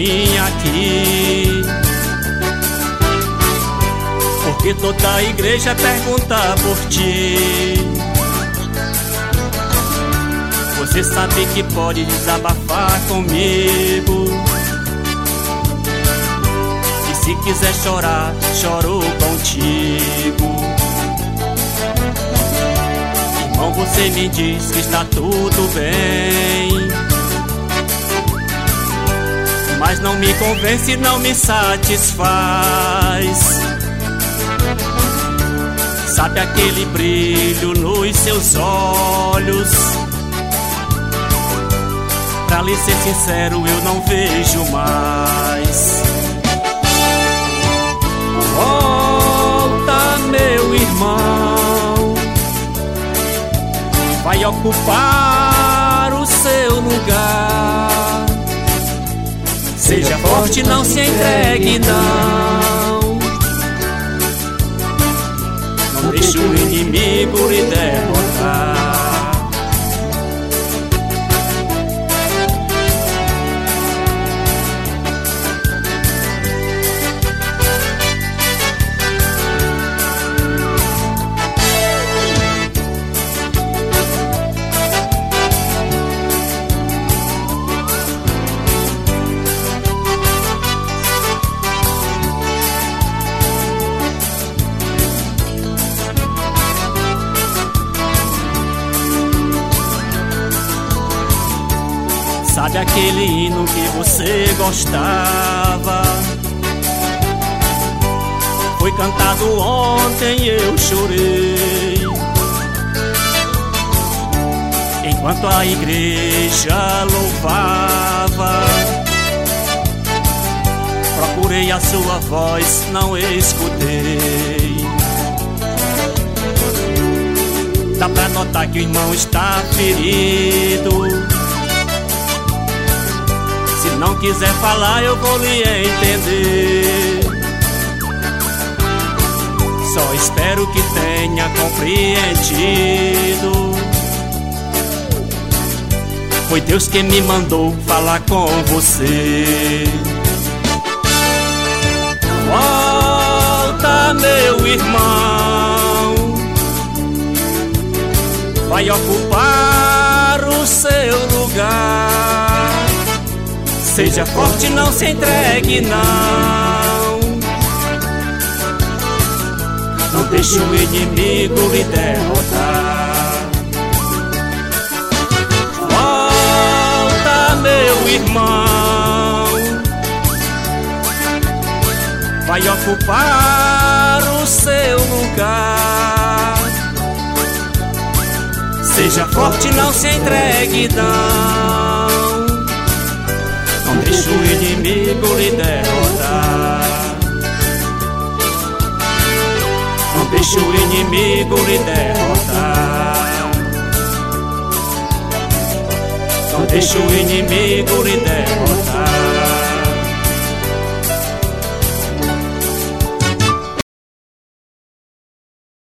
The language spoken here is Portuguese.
vim aqui, porque toda a igreja pergunta por ti. Você sabe que pode desabafar comigo, e se quiser chorar, choro contigo. Irmão, você me diz que está tudo bem, mas não me convence, não me satisfaz. Sabe aquele brilho nos seus olhos? Pra lhe ser sincero, eu não vejo mais. Volta, meu irmão, vai ocupar o seu lugar. Seja forte, não se entregue, não. Não deixe o inimigo lhe derrotar. Sabe aquele hino que você gostava? Foi cantado ontem e eu chorei, enquanto a igreja louvava. Procurei a sua voz, não escutei. Dá pra notar que o irmão está ferido. Se não quiser falar, eu vou lhe entender. Só espero que tenha compreendido. Foi Deus quem me mandou falar com você. Volta, meu irmão, vai ocupar o seu lugar. Seja forte, não se entregue, não. Não deixe o inimigo lhe derrotar. Volta, meu irmão, vai ocupar o seu lugar. Seja forte, não se entregue, não. Não deixe o inimigo lhe derrotar. Não deixe o inimigo lhe derrotar. Não deixe o inimigo lhe derrotar.